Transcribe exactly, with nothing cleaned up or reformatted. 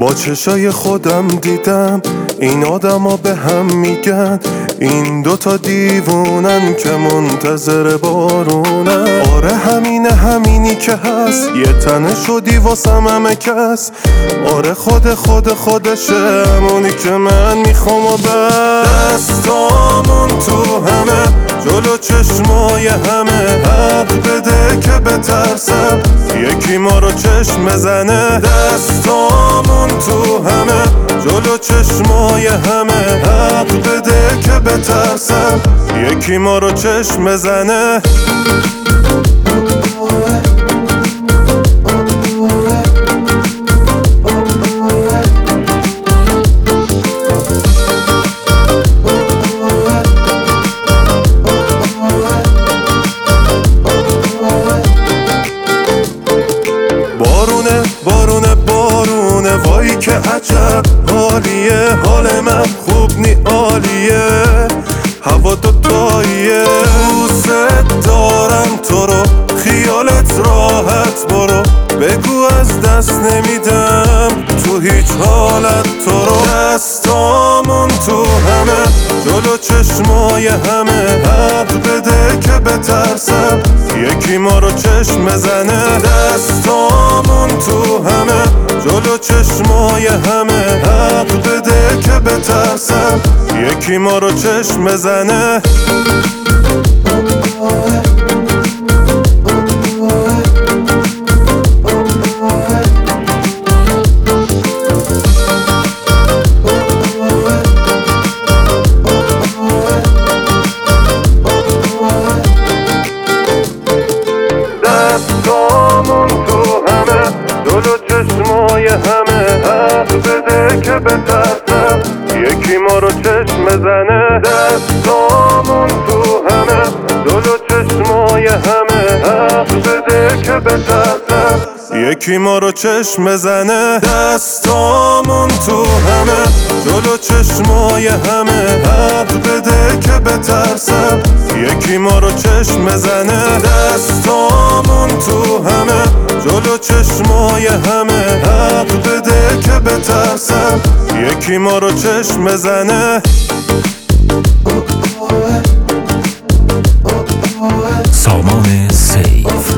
با چشای خودم دیدم این آدما به هم میگن این دوتا دیوونن که منتظر بارونن. آره همینه همینی که هست، یه تنه شدی واسم همه کس. آره خود خود خودشه همونی که من میخوام و بس. دستامون تو همه جلو چشمای همه، حق بده که بترسم یکی ما رو چشم بزنه. دستامون تو همه جلو چشمای همه، حق بده که بترسم یکی ما رو چشم بزنه. بارونه بارونه بارونه وای که عجب حالیه، حال من خوب نی عالیه، هوا دوتاییه. دوست دارم تو رو خیالت راحت برو، بگو از دست نمیدم تو هیچ حالت تو رو. دستامون تو همه جلو چشمای همه، حق بده که بترسم یکی ما رو چشم بزنه. دستامون تو همه جلو چشمای همه، حق بده که بترسم یکی ما رو چشم بزنه. دستامون تو همه جلو چشمای همه، حق بده که بترسم یکی ما رو چشم بزنه. دستامون تو همه جلو چشمای همه، حق بده که بترسم یکی ما رو چشم بزنه. دستامون تو همه جلو چشمای همه، حق بده که بترسم یکی ما رو چشم بزنه. دستامون تو همه جلو چشمای همه، حق بده که بترسم یکی ما رو چشم بزنه. سامان سیف